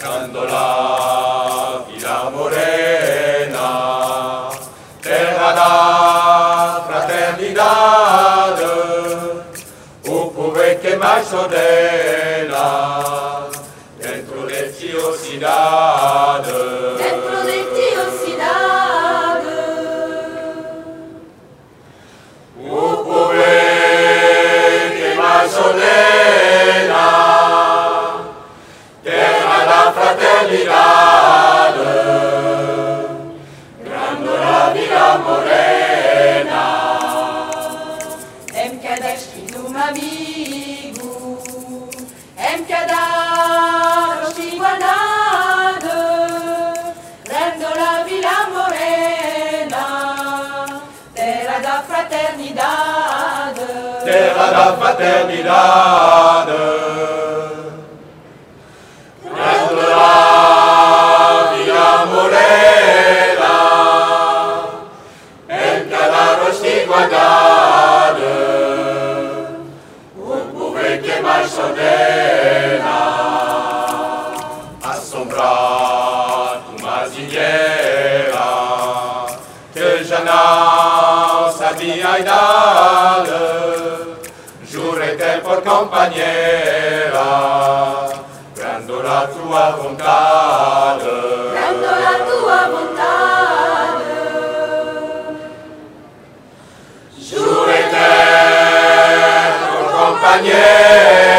Grandola, Villa Morena, terra da fraternidade, o povo é que mais ordena, dentro de tua cidade. Dentro de tua cidade. O povo é que mais ordena, terra da fraternidade, Grandola, Villa Morena. Em cada esquina um amigo, em cada rosto igualdade, Grandola, Villa Morena, terra da fraternidade. Terra da fraternidade, Grandola, Villa Morena, em cada rosto igualdade, o povo é que mais ordena, assombrado uma dinheira que já não sabia a idade, jurei-te por companheira, Grandola, tua vontade. Grandola, tua vontade. Jurei-te por companheira,